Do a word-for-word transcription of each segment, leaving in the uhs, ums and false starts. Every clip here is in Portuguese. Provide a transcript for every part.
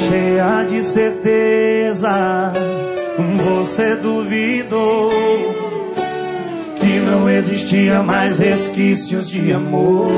cheia de certeza, você duvidou que não existia mais resquícios de amor.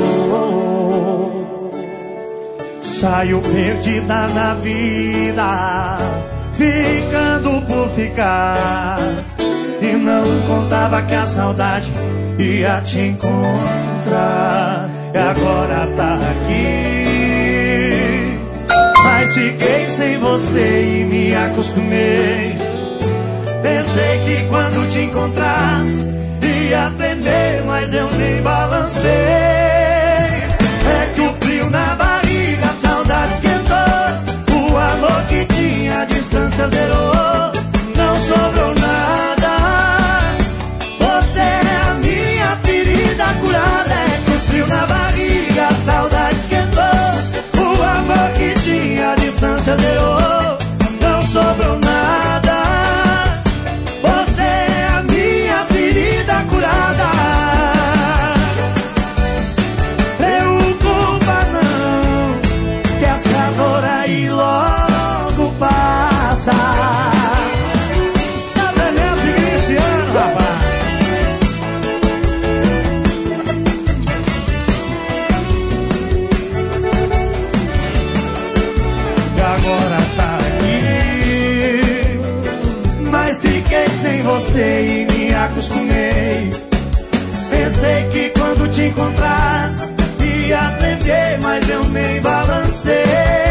Saiu perdida na vida, ficando por ficar, e não contava que a saudade ia te encontrar. E agora tá aqui, mas fiquei sem você e me acostumei. Pensei que quando te encontrasse ia tremer, mas eu nem balancei. É que o frio na barriga, a saudade esquentou, o amor que tinha, a distância zerou. Não sobrou nada, você é a minha ferida curada. É que o frio na barriga, a saudade esquentou, o amor que tinha, a distância zerou. Não sobrou nada, você é a minha ferida curada. Preocupa não, que essa dor aí logo passa. Tá vendo de Cristiano, rapaz? E agora tá aqui, mas fiquei sem você e me acostumei. Pensei que quando te encontrasse ia tremer, mas eu nem balancei.